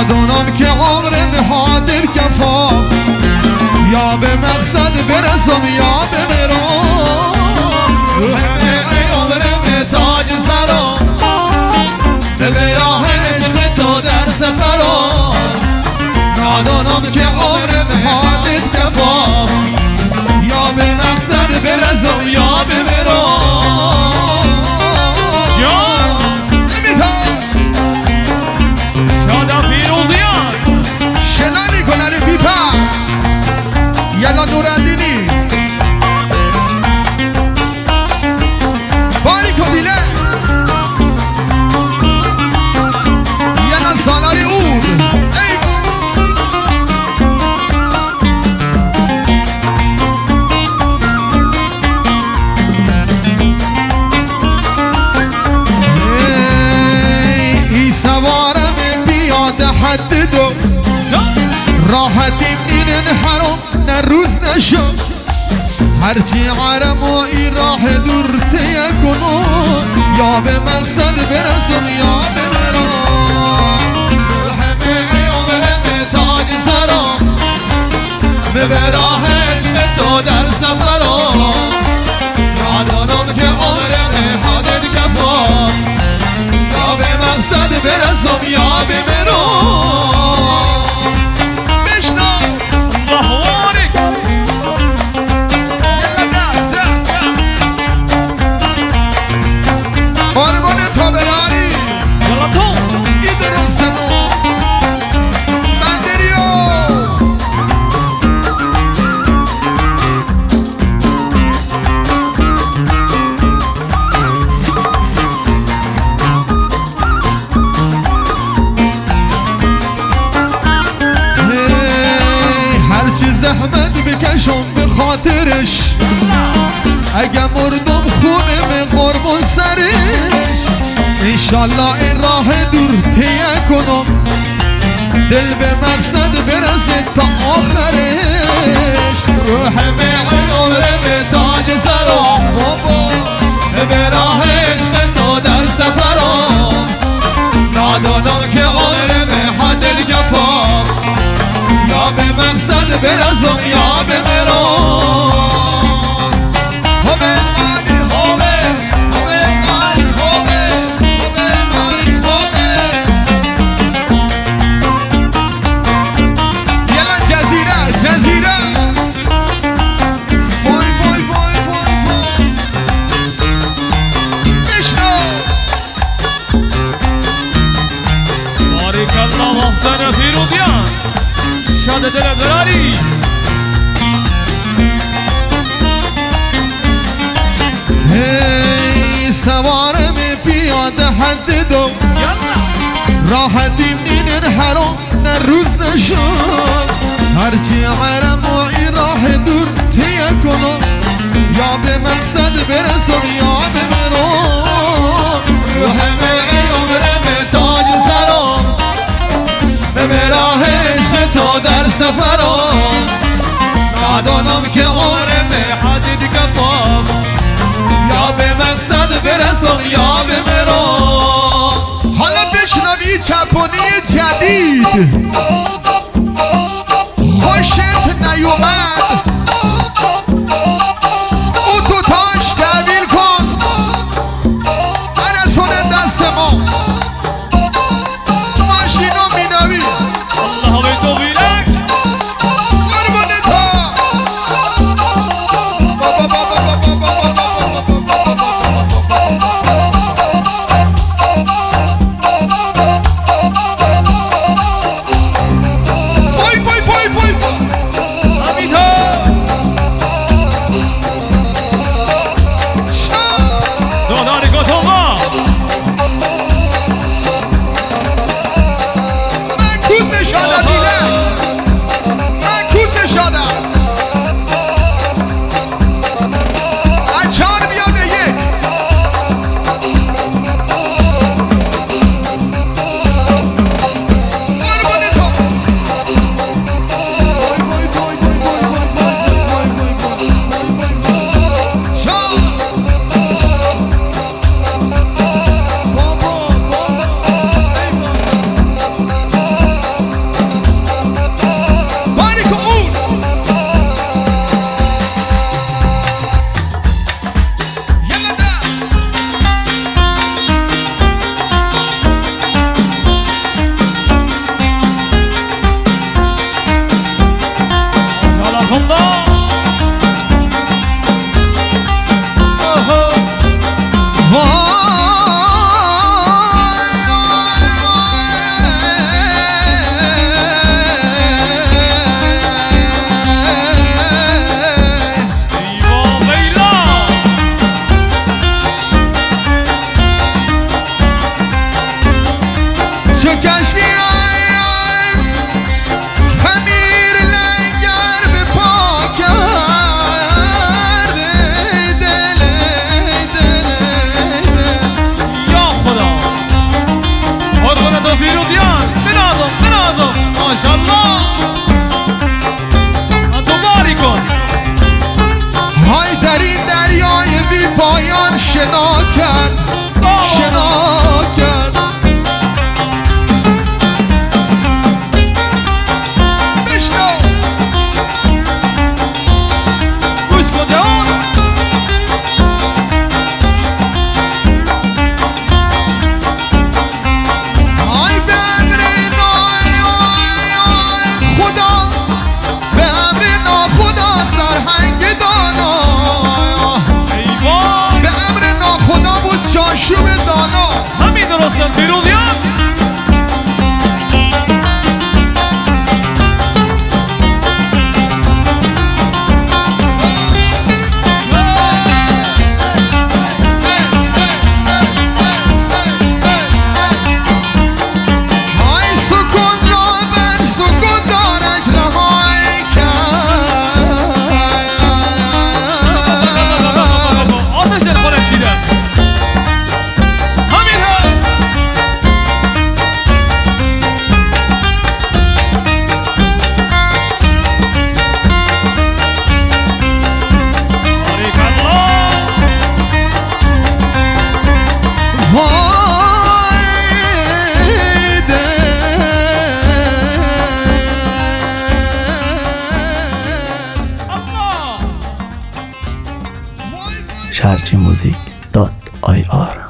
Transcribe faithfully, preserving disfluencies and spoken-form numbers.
ندانم که عمرم حاضر کفا یا به مقصد برسم یا به مرام ای عمرم تاج سرم به راه عشق تو در سفرم ندانم که عمرم حاضر کفا یا به مقصد برسم یا به مرام شادا فیروزیان شلانی کنن پیپا یلا نورالدینی باری کبیله یلا سالاری اون ای ای سوارم بیاد حددو راحتیم این حرام نه روز نشو هرچی عرم و این راه دور تیه کنون یا به مقصد برسم یا به مرام همه عمرم تاج سرم به راه عشق تو در سفرم ندانم که عمرم حاضر کفا یا به مقصد برسم یا به مرام به خاطرش اگه مردم خونه قربون سرش انشالله این راه دور تیه کنم دل به مقصد برسه تا آخرش رو همه عمرم تاج سرم به راه عشق تو در سفرم ندانم که عمرم حاضر کفا یا به مقصد برسم یا به مرام همه مانی همه همه مانی همه همه مانی همه یلا جزیره جزیره بای بای بای بای بای بشنو بارک الله محسن فیروزیان شاد دل دراری هی سوارم پیاده حد دو راحتیم این حرام نه روز نشد هرچی عرم و این راه دور تیه کنم یا به مقصد برسم یا به مرام رو همه عمرم تاج سرم به راه عشق تو در سفرم ندانم که عمرم حدید کفا یا به مقصد برسم یا به مرام حالا بشنوی چپونی جدید خوشت نیومد او تو تاش تحویل کن برسونه دست ما ماشینو مینوی الله به توفیقک قربون تا دوستم فیروزیان شرجی موزیک دات آی آر